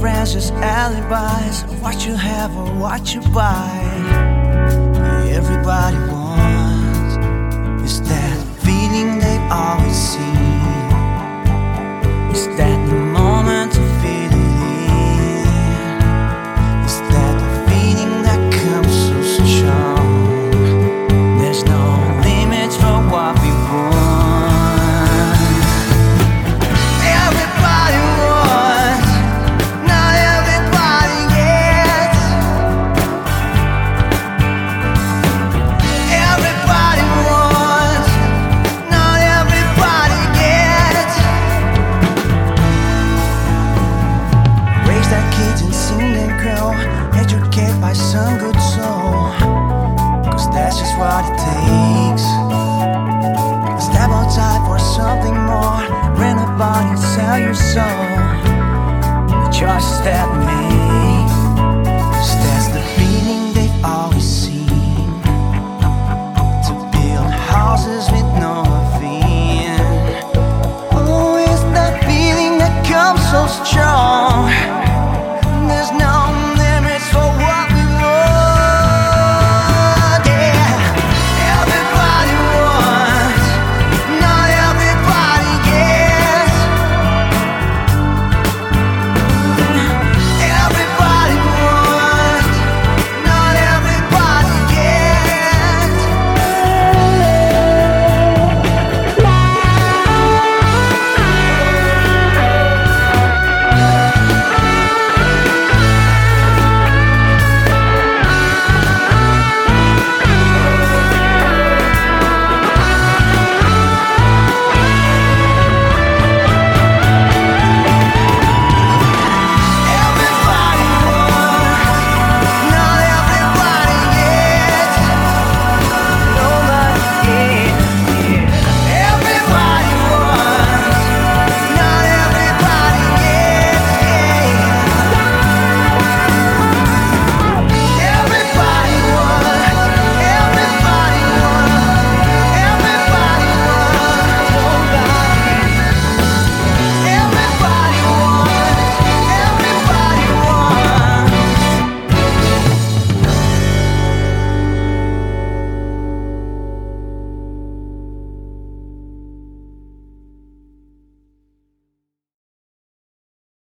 friends, just alibis of what you have or what you buy. Everybody wants is that feeling they always see. Is that the moment to feel it in? Is that the feeling that comes so strong? There's no limits for what we want. Everybody wants, not everybody gets. Everybody wants, not everybody gets. Raise that kids and sing and grow, educate by some good soul, 'cause that's just what it takes. Step outside for something more, rent a body, sell your soul. The choices that we make.